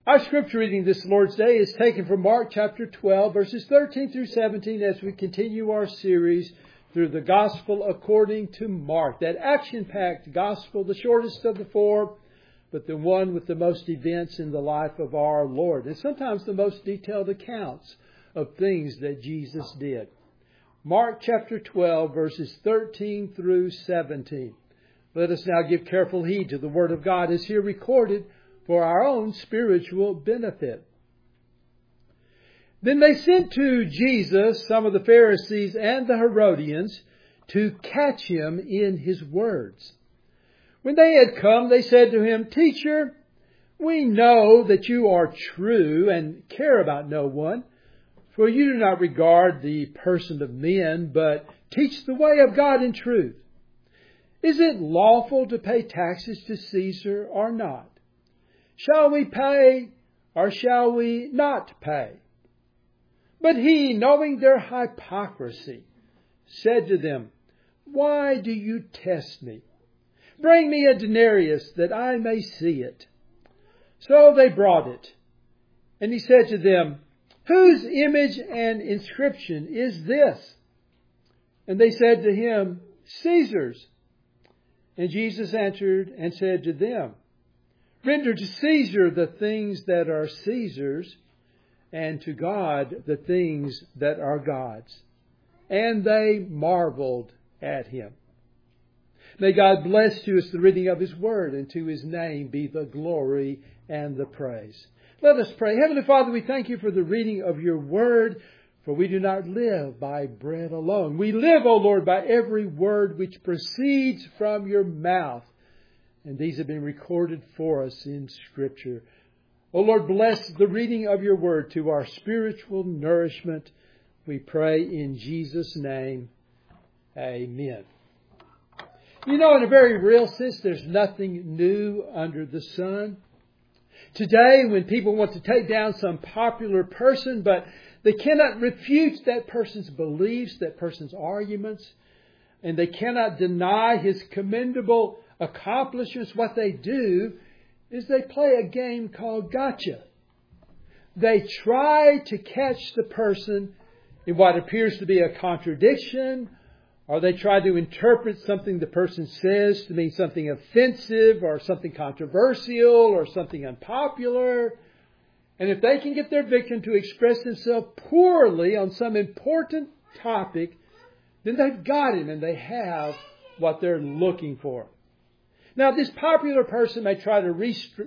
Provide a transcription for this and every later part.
Our scripture reading this Lord's Day is taken from Mark chapter 12, verses 13 through 17, as we continue our series through the Gospel according to Mark. That action-packed Gospel, the shortest of the four, but the one with the most events in the life of our Lord, and sometimes the most detailed accounts of things that Jesus did. Mark chapter 12, verses 13 through 17. Let us now give careful heed to the Word of God as here recorded for our own spiritual benefit. Then they sent to Jesus some of the Pharisees and the Herodians to catch him in his words. When they had come, they said to him, "Teacher, we know that you are true and care about no one, for you do not regard the person of men, but teach the way of God in truth. Is it lawful to pay taxes to Caesar or not? Shall we pay or shall we not pay?" But he, knowing their hypocrisy, said to them, "Why do you test me? Bring me a denarius that I may see it." So they brought it. And he said to them, "Whose image and inscription is this?" And they said to him, "Caesar's." And Jesus answered and said to them, "Render to Caesar the things that are Caesar's, and to God the things that are God's." And they marveled at him. May God bless to us the reading of His Word, and to His name be the glory and the praise. Let us pray. Heavenly Father, we thank You for the reading of Your Word, for we do not live by bread alone. We live, O Lord, by every word which proceeds from Your mouth. And these have been recorded for us in Scripture. O Lord, bless the reading of Your Word to our spiritual nourishment. We pray in Jesus' name. Amen. You know, in a very real sense, there's nothing new under the sun. Today, when people want to take down some popular person, but they cannot refute that person's beliefs, that person's arguments, and they cannot deny his commendable accomplishments, what they do is they play a game called gotcha. They try to catch the person in what appears to be a contradiction, or they try to interpret something the person says to mean something offensive or something controversial or something unpopular. And if they can get their victim to express themselves poorly on some important topic, then they've got him and they have what they're looking for. Now, this popular person may try to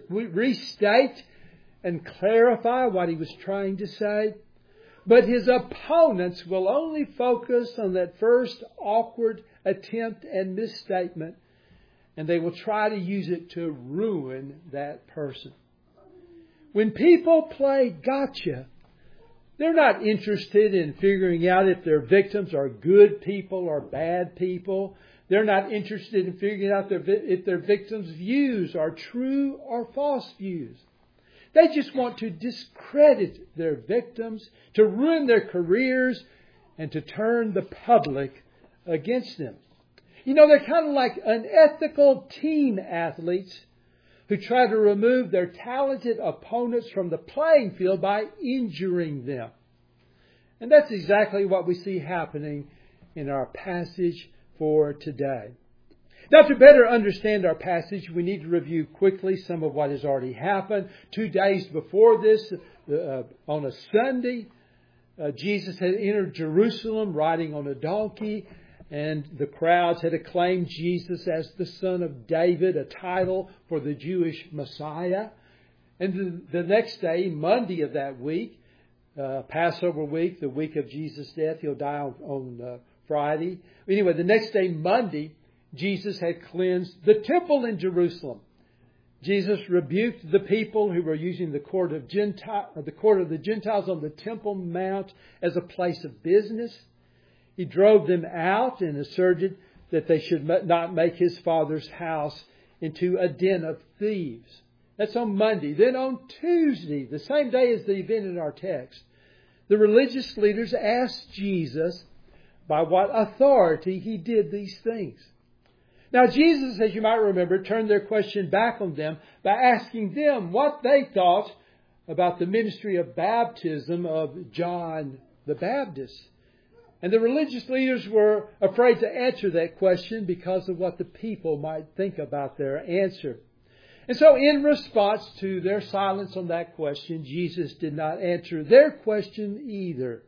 restate and clarify what he was trying to say, but his opponents will only focus on that first awkward attempt and misstatement, and they will try to use it to ruin that person. When people play gotcha, they're not interested in figuring out if their victims are good people or bad people. They're not interested in figuring out if their victims' views are true or false views. They just want to discredit their victims, to ruin their careers, and to turn the public against them. You know, they're kind of like unethical team athletes who try to remove their talented opponents from the playing field by injuring them. And that's exactly what we see happening in our passage for today. Now, to better understand our passage, we need to review quickly some of what has already happened. 2 days before this, on a Sunday, Jesus had entered Jerusalem riding on a donkey, and the crowds had acclaimed Jesus as the Son of David, a title for the Jewish Messiah. And the next day, Monday of that week, Passover week, the week of Jesus' death, He'll die on Friday. Anyway, the next day, Monday, Jesus had cleansed the temple in Jerusalem. Jesus rebuked the people who were using the court of the Gentiles on the Temple Mount as a place of business. He drove them out and asserted that they should not make His Father's house into a den of thieves. That's on Monday. Then on Tuesday, the same day as the event in our text, the religious leaders asked Jesus by what authority He did these things. Now, Jesus, as you might remember, turned their question back on them by asking them what they thought about the ministry of baptism of John the Baptist. And the religious leaders were afraid to answer that question because of what the people might think about their answer. And so in response to their silence on that question, Jesus did not answer their question either.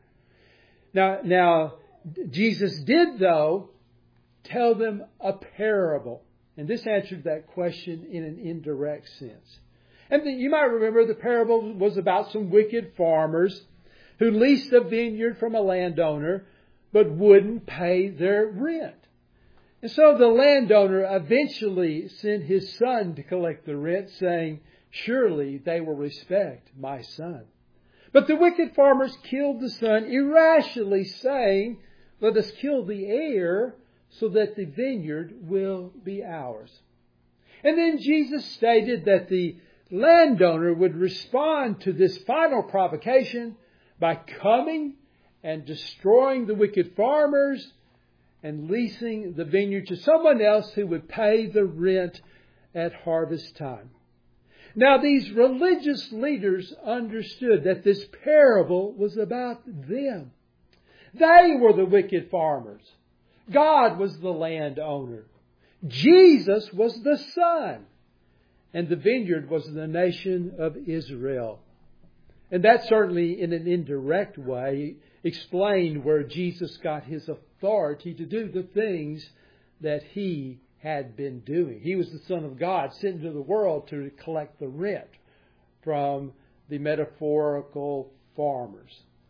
Now, Jesus did, though, tell them a parable. And this answered that question in an indirect sense. And you might remember the parable was about some wicked farmers who leased a vineyard from a landowner but wouldn't pay their rent. And so the landowner eventually sent his son to collect the rent, saying, "Surely they will respect my son." But the wicked farmers killed the son irrationally, saying, "Let us kill the heir so that the vineyard will be ours." And then Jesus stated that the landowner would respond to this final provocation by coming and destroying the wicked farmers and leasing the vineyard to someone else who would pay the rent at harvest time. Now, these religious leaders understood that this parable was about them. They were the wicked farmers. God was the landowner. Jesus was the son. And the vineyard was the nation of Israel. And that certainly, in an indirect way, explained where Jesus got his authority to do the things that he had been doing. He was the Son of God sent into the world to collect the rent from the metaphorical farmers.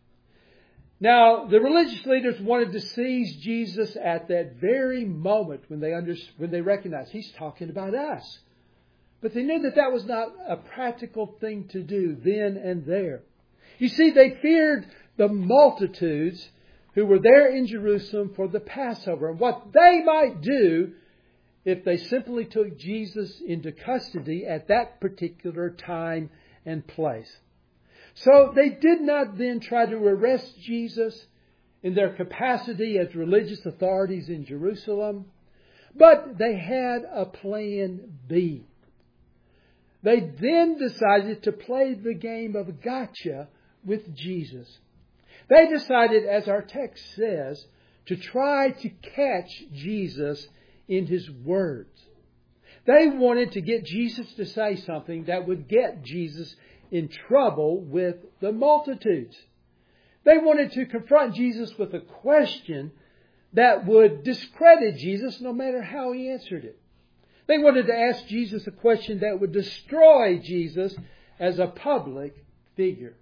Now, the religious leaders wanted to seize Jesus at that very moment when they recognized he's talking about us. But they knew that that was not a practical thing to do then and there. You see, they feared the multitudes who were there in Jerusalem for the Passover and what they might do if they simply took Jesus into custody at that particular time and place. So they did not then try to arrest Jesus in their capacity as religious authorities in Jerusalem, but they had a plan B. They then decided to play the game of gotcha with Jesus. They decided, as our text says, to try to catch Jesus in his words. They wanted to get Jesus to say something that would get Jesus in trouble with the multitudes. They wanted to confront Jesus with a question that would discredit Jesus no matter how he answered it. They wanted to ask Jesus a question that would destroy Jesus as a public figure.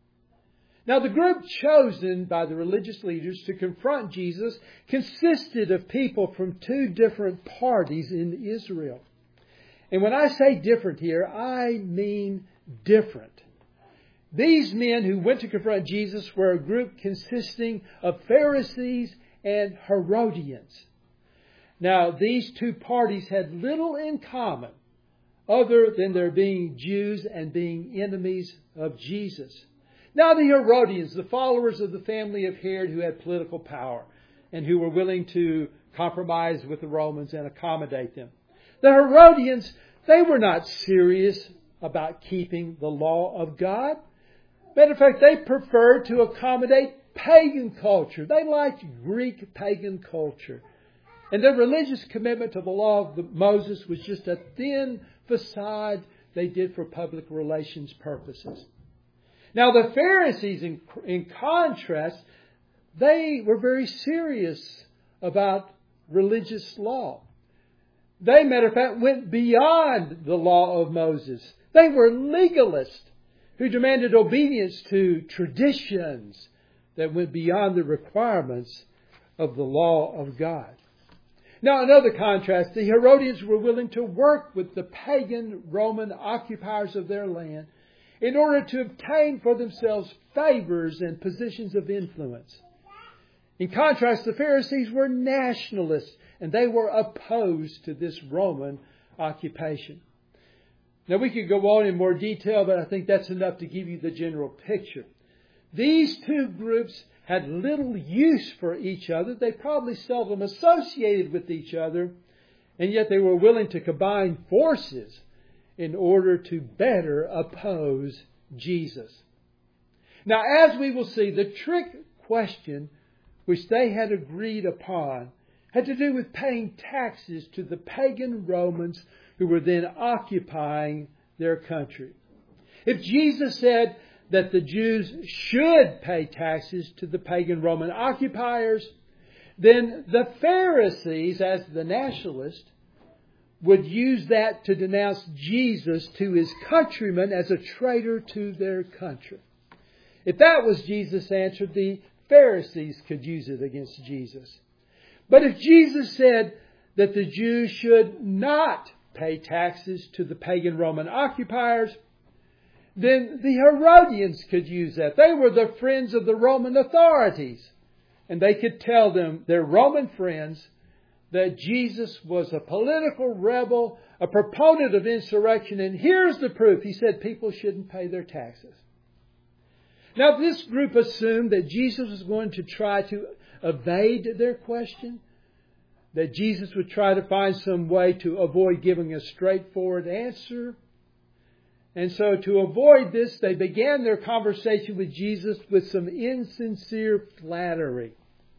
Now, the group chosen by the religious leaders to confront Jesus consisted of people from two different parties in Israel. And when I say different here, I mean different. These men who went to confront Jesus were a group consisting of Pharisees and Herodians. Now, these two parties had little in common other than their being Jews and being enemies of Jesus. Now, the Herodians, the followers of the family of Herod who had political power and who were willing to compromise with the Romans and accommodate them. The Herodians, they were not serious about keeping the law of God. Matter of fact, they preferred to accommodate pagan culture. They liked Greek pagan culture. And their religious commitment to the law of Moses was just a thin facade they did for public relations purposes. Now, the Pharisees, in contrast, they were very serious about religious law. They, matter of fact, went beyond the law of Moses. They were legalists who demanded obedience to traditions that went beyond the requirements of the law of God. Now, another contrast, the Herodians were willing to work with the pagan Roman occupiers of their land in order to obtain for themselves favors and positions of influence. In contrast, the Pharisees were nationalists, and they were opposed to this Roman occupation. Now, we could go on in more detail, but I think that's enough to give you the general picture. These two groups had little use for each other. They probably seldom associated with each other, and yet they were willing to combine forces in order to better oppose Jesus. Now, as we will see, the trick question which they had agreed upon had to do with paying taxes to the pagan Romans who were then occupying their country. If Jesus said that the Jews should pay taxes to the pagan Roman occupiers, then the Pharisees, as the nationalists, would use that to denounce Jesus to his countrymen as a traitor to their country. If that was Jesus' answer, the Pharisees could use it against Jesus. But if Jesus said that the Jews should not pay taxes to the pagan Roman occupiers, then the Herodians could use that. They were the friends of the Roman authorities. And they could tell them, their Roman friends, that Jesus was a political rebel, a proponent of insurrection, and here's the proof. He said people shouldn't pay their taxes. Now, this group assumed that Jesus was going to try to evade their question, that Jesus would try to find some way to avoid giving a straightforward answer. And so to avoid this, they began their conversation with Jesus with some insincere flattery.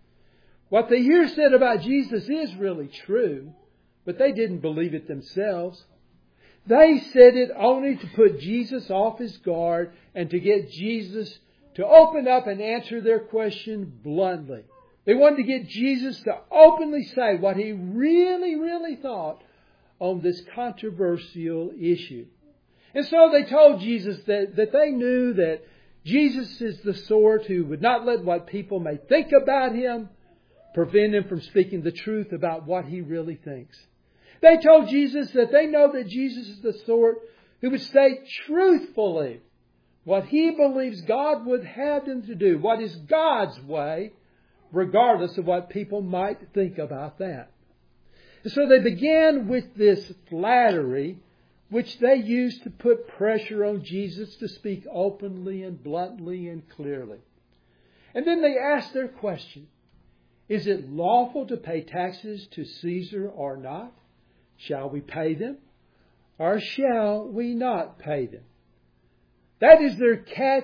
What they hear said about Jesus is really true, but they didn't believe it themselves. They said it only to put Jesus off his guard and to get Jesus to open up and answer their question bluntly. They wanted to get Jesus to openly say what he really thought on this controversial issue. And so they told Jesus that they knew that Jesus is the sort who would not let what people may think about him prevent him from speaking the truth about what he really thinks. They told Jesus that they know that Jesus is the sort who would state truthfully what he believes God would have them to do, what is God's way, regardless of what people might think about that. And so they began with this flattery, which they used to put pressure on Jesus to speak openly and bluntly and clearly. And then they asked their question, is it lawful to pay taxes to Caesar or not? Shall we pay them or shall we not pay them? That is their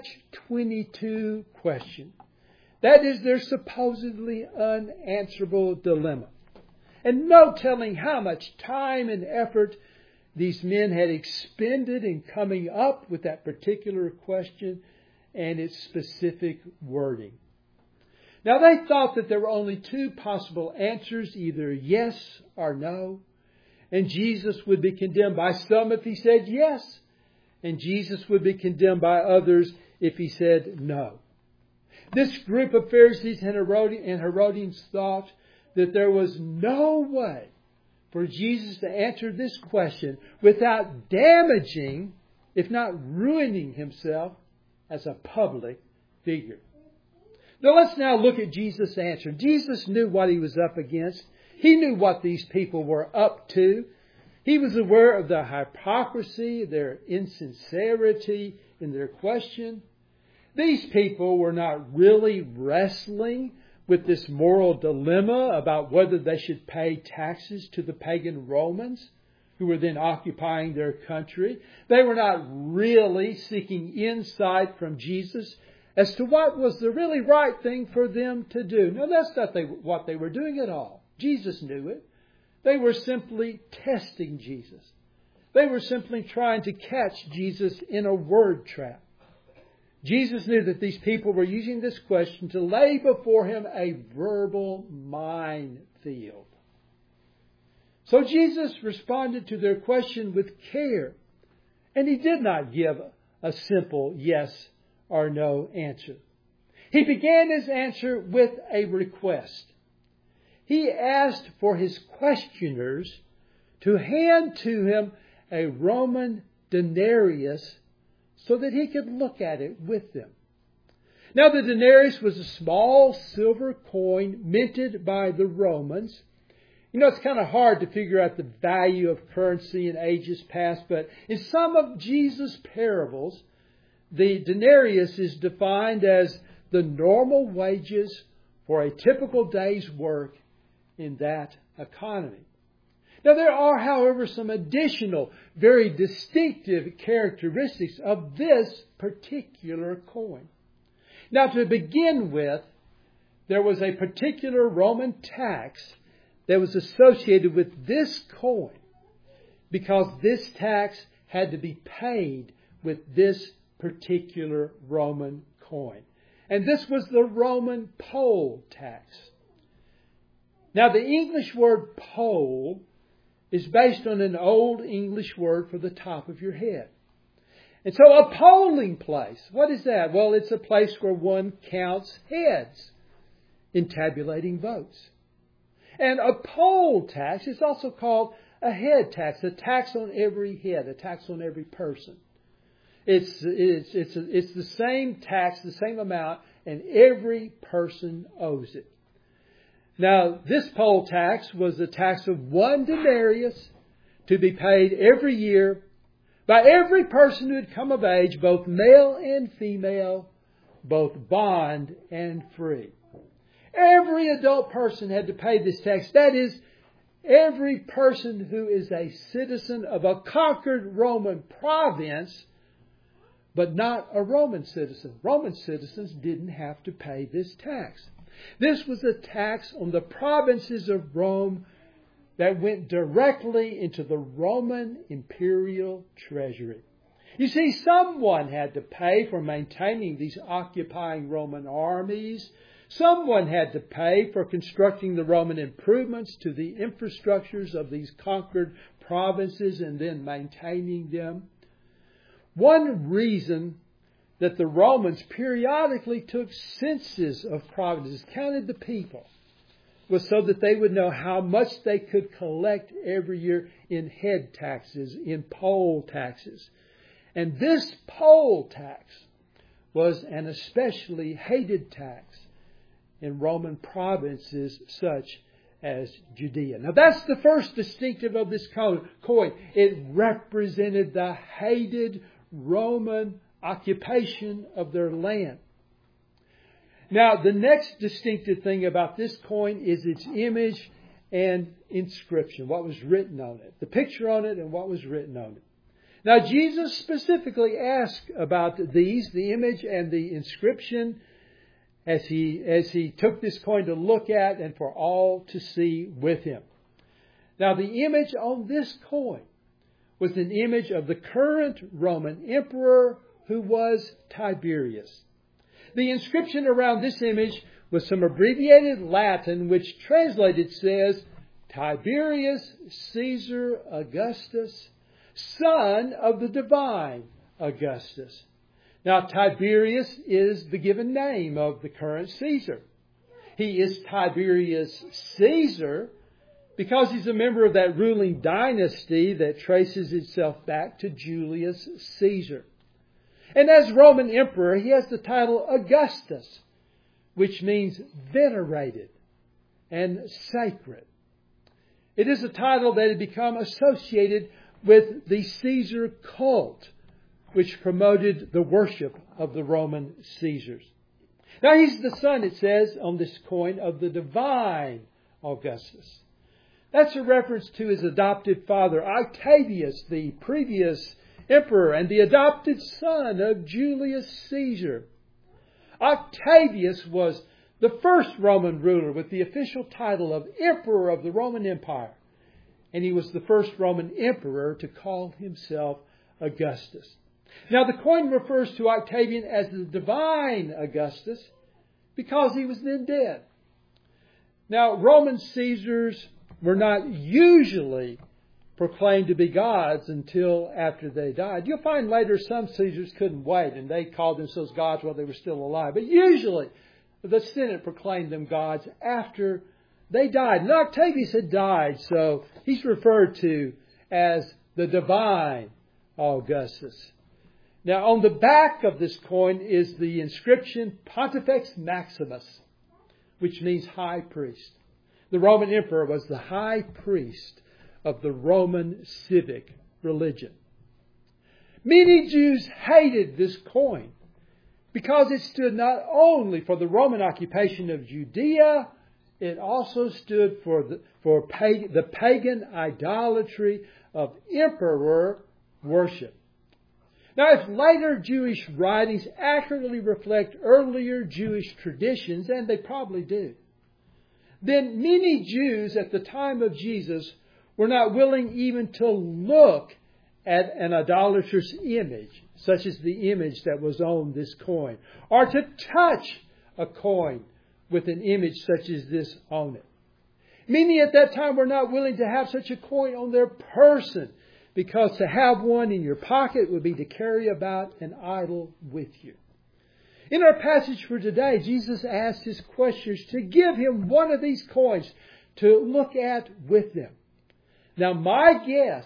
catch-22 question. That is their supposedly unanswerable dilemma. And no telling how much time and effort these men had expended in coming up with that particular question and its specific wording. Now they thought that there were only two possible answers, either yes or no. And Jesus would be condemned by some if he said yes. And Jesus would be condemned by others if he said no. This group of Pharisees and Herodians thought that there was no way for Jesus to answer this question without damaging, if not ruining himself as a public figure. Now let's now look at Jesus' answer. Jesus knew what he was up against. He knew what these people were up to. He was aware of their hypocrisy, their insincerity in their question. These people were not really wrestling with this moral dilemma about whether they should pay taxes to the pagan Romans who were then occupying their country. They were not really seeking insight from Jesus as to what was the really right thing for them to do. No, that's not what they were doing at all. Jesus knew it. They were simply testing Jesus. They were simply trying to catch Jesus in a word trap. Jesus knew that these people were using this question to lay before him a verbal minefield. So Jesus responded to their question with care. And he did not give a simple yes or no answer. He began his answer with a request. He asked for his questioners to hand to him a Roman denarius so that he could look at it with them. Now the denarius was a small silver coin minted by the Romans. You know, it's kind of hard to figure out the value of currency in ages past, but in some of Jesus' parables, the denarius is defined as the normal wages for a typical day's work in that economy. Now there are, however, some additional, very distinctive characteristics of this particular coin. Now to begin with, there was a particular Roman tax that was associated with this coin, because this tax had to be paid with this particular Roman coin. And this was the Roman poll tax. Now the English word poll is based on an old English word for the top of your head. And so a polling place, what is that? Well, it's a place where one counts heads in tabulating votes. And a poll tax is also called a head tax, a tax on every head, a tax on every person. It's the same tax, the same amount, and every person owes it. Now, this poll tax was a tax of 1 denarius to be paid every year by every person who had come of age, both male and female, both bond and free. Every adult person had to pay this tax. That is, every person who is a citizen of a conquered Roman province, but not a Roman citizen. Roman citizens didn't have to pay this tax. This was a tax on the provinces of Rome that went directly into the Roman imperial treasury. You see, someone had to pay for maintaining these occupying Roman armies. Someone had to pay for constructing the Roman improvements to the infrastructures of these conquered provinces and then maintaining them. One reason that the Romans periodically took census of provinces, counted the people, was so that they would know how much they could collect every year in head taxes, in poll taxes. And this poll tax was an especially hated tax in Roman provinces such as Judea. Now that's the first distinctive of this coin. It represented the hated Roman occupation of their land. Now, the next distinctive thing about this coin is its image and inscription, what was written on it, the picture on it and what was written on it. Now, Jesus specifically asked about these, the image and the inscription, as he took this coin to look at and for all to see with him. Now, the image on this coin was an image of the current Roman emperor, who was Tiberius. The inscription around this image was some abbreviated Latin, which translated says, Tiberius Caesar Augustus, son of the divine Augustus. Now, Tiberius is the given name of the current Caesar. He is Tiberius Caesar because he's a member of that ruling dynasty that traces itself back to Julius Caesar. And as Roman emperor, he has the title Augustus, which means venerated and sacred. It is a title that had become associated with the Caesar cult, which promoted the worship of the Roman Caesars. Now he's the son, it says on this coin, of the divine Augustus. That's a reference to his adopted father, Octavius, the previous emperor and the adopted son of Julius Caesar. Octavius was the first Roman ruler with the official title of Emperor of the Roman Empire. And he was the first Roman emperor to call himself Augustus. Now the coin refers to Octavian as the divine Augustus because he was then dead. Now Roman Caesars were not usually proclaimed to be gods until after they died. You'll find later some Caesars couldn't wait and they called themselves gods while they were still alive. But usually the Senate proclaimed them gods after they died. And Octavius had died, so he's referred to as the divine Augustus. Now on the back of this coin is the inscription Pontifex Maximus, which means high priest. The Roman emperor was the high priest of the Roman civic religion. Many Jews hated this coin because it stood not only for the Roman occupation of Judea, it also stood for the pagan idolatry of emperor worship. Now, if later Jewish writings accurately reflect earlier Jewish traditions, and they probably do, then many Jews at the time of Jesus were not willing even to look at an idolatrous image, such as the image that was on this coin, or to touch a coin with an image such as this on it. Many at that time were not willing to have such a coin on their person, because to have one in your pocket would be to carry about an idol with you. In our passage for today, Jesus asked His questioners to give Him one of these coins to look at with them. Now, my guess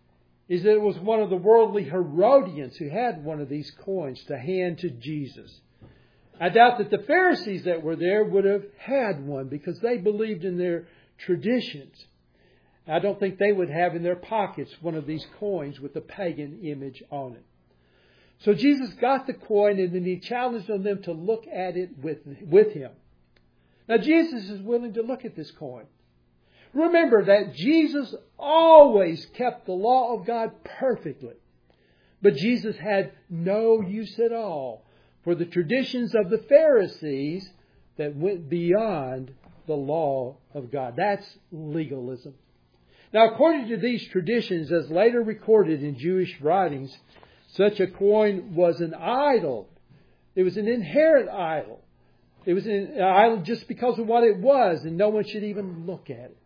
is that it was one of the worldly Herodians who had one of these coins to hand to Jesus. I doubt that the Pharisees that were there would have had one because they believed in their traditions. I don't think they would have in their pockets one of these coins with a pagan image on it. So Jesus got the coin and then He challenged on them to look at it with Him. Now Jesus is willing to look at this coin. Remember that Jesus always kept the law of God perfectly. But Jesus had no use at all for the traditions of the Pharisees that went beyond the law of God. That's legalism. Now, according to these traditions, as later recorded in Jewish writings, such a coin was an idol. It was an inherent idol. It was an idol just because of what it was, and no one should even look at it.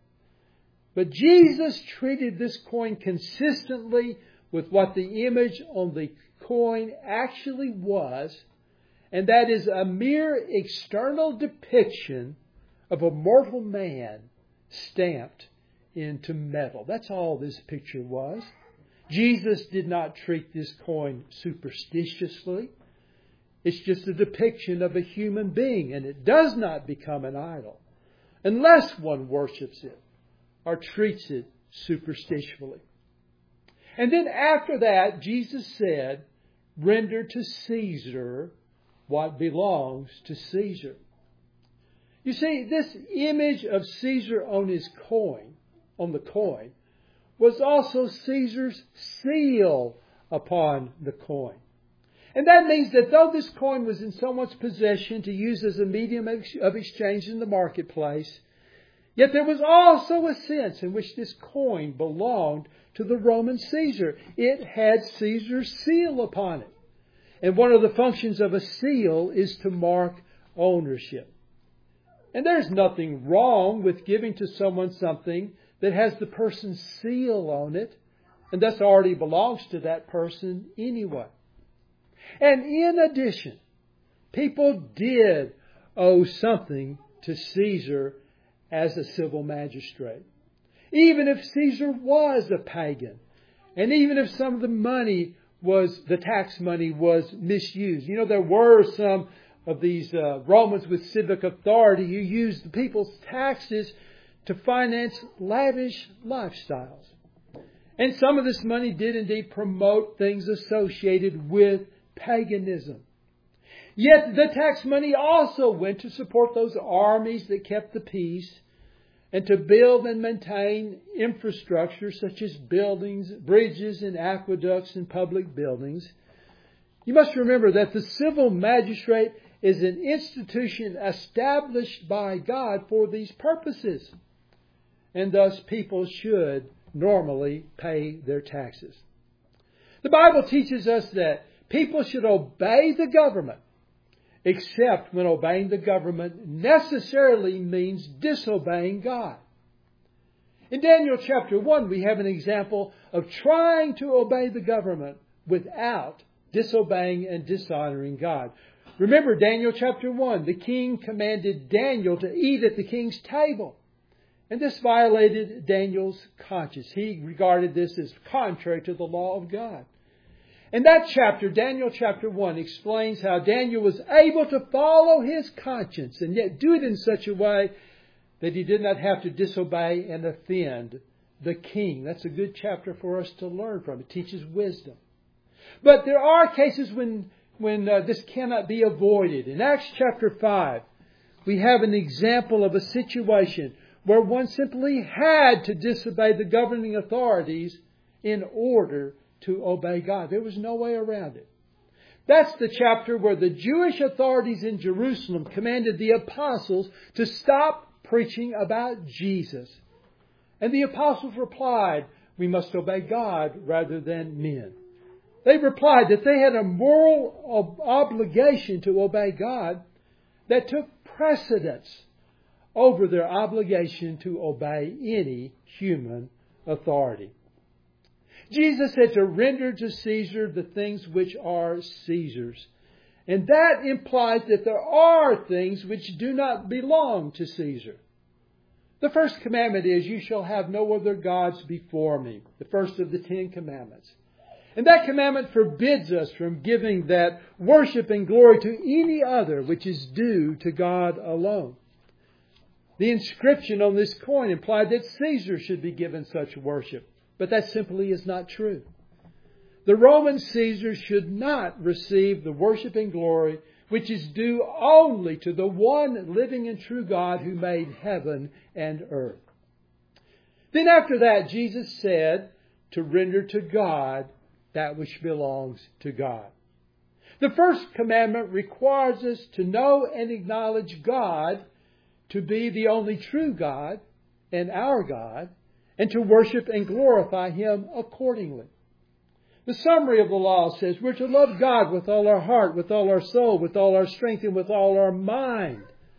But Jesus treated this coin consistently with what the image on the coin actually was, and that is a mere external depiction of a mortal man stamped into metal. That's all this picture was. Jesus did not treat this coin superstitiously. It's just a depiction of a human being, and it does not become an idol unless one worships it or treats it superstitiously. And then after that, Jesus said, "Render to Caesar what belongs to Caesar." You see, this image of Caesar on his coin, on the coin, was also Caesar's seal upon the coin. And that means that though this coin was in someone's possession to use as a medium of exchange in the marketplace, yet there was also a sense in which this coin belonged to the Roman Caesar. It had Caesar's seal upon it. And one of the functions of a seal is to mark ownership. And there's nothing wrong with giving to someone something that has the person's seal on it, and thus already belongs to that person anyway. And in addition, people did owe something to Caesar as a civil magistrate. Even if Caesar was a pagan, and even if some of the tax money was misused. You know, there were some of these Romans with civic authority who used the people's taxes to finance lavish lifestyles. And some of this money did indeed promote things associated with paganism. Yet the tax money also went to support those armies that kept the peace and to build and maintain infrastructure such as buildings, bridges and aqueducts and public buildings. You must remember that the civil magistrate is an institution established by God for these purposes. And thus people should normally pay their taxes. The Bible teaches us that people should obey the government, except when obeying the government necessarily means disobeying God. In Daniel chapter 1, we have an example of trying to obey the government without disobeying and dishonoring God. Remember Daniel chapter 1, the king commanded Daniel to eat at the king's table. And this violated Daniel's conscience. He regarded this as contrary to the law of God. And that chapter, Daniel chapter 1, explains how Daniel was able to follow his conscience and yet do it in such a way that he did not have to disobey and offend the king. That's a good chapter for us to learn from. It teaches wisdom. But there are cases when this cannot be avoided. In Acts chapter 5, we have an example of a situation where one simply had to disobey the governing authorities in order to obey God. There was no way around it. That's the chapter where the Jewish authorities in Jerusalem commanded the apostles to stop preaching about Jesus. And the apostles replied, we must obey God rather than men. They replied that they had a moral obligation to obey God that took precedence over their obligation to obey any human authority. Jesus said to render to Caesar the things which are Caesar's. And that implies that there are things which do not belong to Caesar. The first commandment is, you shall have no other gods before me. The first of the 10 commandments. And that commandment forbids us from giving that worship and glory to any other which is due to God alone. The inscription on this coin implied that Caesar should be given such worship. But that simply is not true. The Roman Caesar should not receive the worship and glory which is due only to the one living and true God who made heaven and earth. Then after that, Jesus said to render to God that which belongs to God. The first commandment requires us to know and acknowledge God to be the only true God and our God, and to worship and glorify Him accordingly. The summary of the law says we're to love God with all our heart, with all our soul, with all our strength, and with all our mind.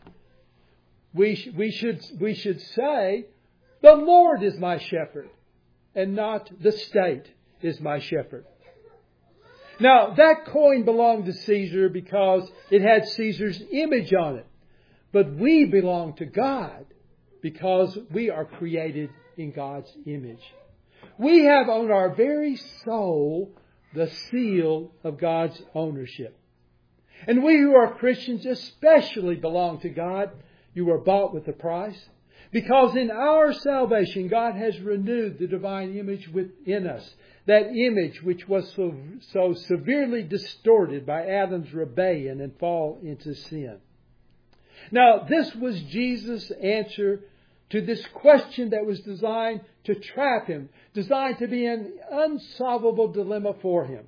We should say, the Lord is my shepherd, and not the state is my shepherd. Now, that coin belonged to Caesar because it had Caesar's image on it. But we belong to God because we are created in God's image. We have on our very soul the seal of God's ownership. And we who are Christians especially belong to God. You were bought with a price. Because in our salvation, God has renewed the divine image within us. That image which was so severely distorted by Adam's rebellion and fall into sin. Now, this was Jesus' answer to this question that was designed to trap Him, designed to be an unsolvable dilemma for Him.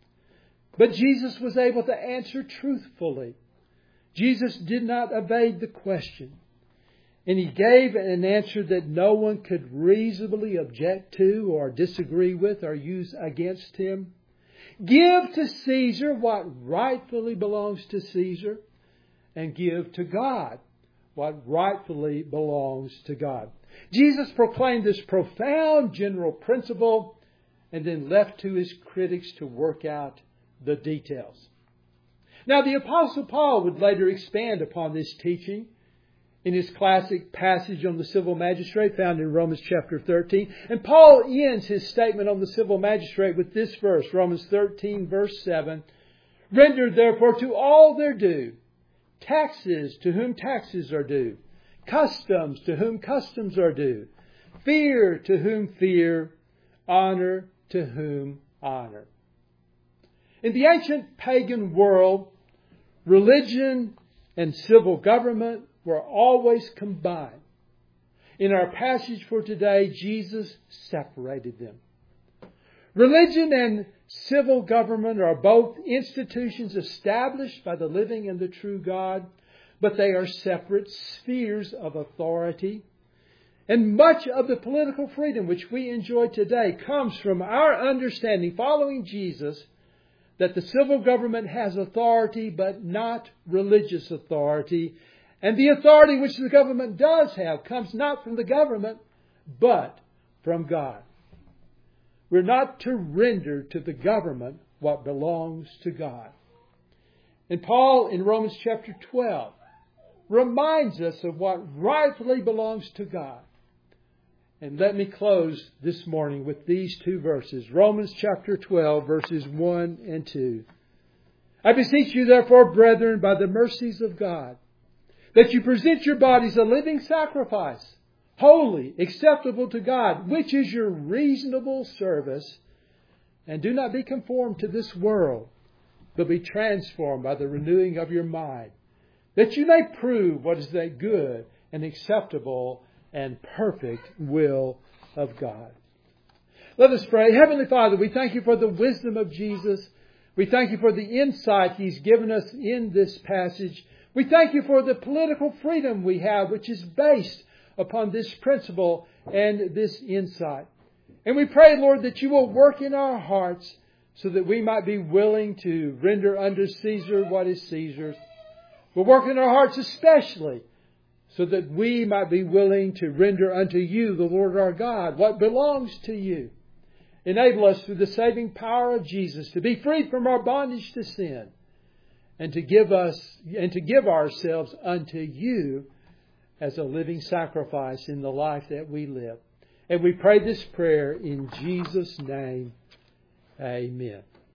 But Jesus was able to answer truthfully. Jesus did not evade the question. And He gave an answer that no one could reasonably object to or disagree with or use against Him. Give to Caesar what rightfully belongs to Caesar, and give to God what rightfully belongs to God. Jesus proclaimed this profound general principle and then left to His critics to work out the details. Now, the Apostle Paul would later expand upon this teaching in his classic passage on the civil magistrate found in Romans chapter 13. And Paul ends his statement on the civil magistrate with this verse, Romans 13, verse 7. Render therefore to all their due, taxes to whom taxes are due, customs to whom customs are due, fear to whom fear, honor to whom honor. In the ancient pagan world, religion and civil government were always combined. In our passage for today, Jesus separated them. Religion and civil government are both institutions established by the living and the true God, but they are separate spheres of authority. And much of the political freedom which we enjoy today comes from our understanding, following Jesus, that the civil government has authority, but not religious authority. And the authority which the government does have comes not from the government, but from God. We're not to render to the government what belongs to God. And Paul, in Romans chapter 12, reminds us of what rightfully belongs to God. And let me close this morning with these two verses. Romans chapter 12, verses 1 and 2. I beseech you, therefore, brethren, by the mercies of God, that you present your bodies a living sacrifice, holy, acceptable to God, which is your reasonable service. And do not be conformed to this world, but be transformed by the renewing of your mind, that you may prove what is that good and acceptable and perfect will of God. Let us pray. Heavenly Father, we thank you for the wisdom of Jesus. We thank you for the insight He's given us in this passage. We thank you for the political freedom we have, which is based upon this principle and this insight. And we pray, Lord, that you will work in our hearts so that we might be willing to render unto Caesar what is Caesar's. We'll work in our hearts especially so that we might be willing to render unto you, the Lord our God, what belongs to you. Enable us through the saving power of Jesus to be freed from our bondage to sin and to give ourselves unto you as a living sacrifice in the life that we live. And we pray this prayer in Jesus' name. Amen.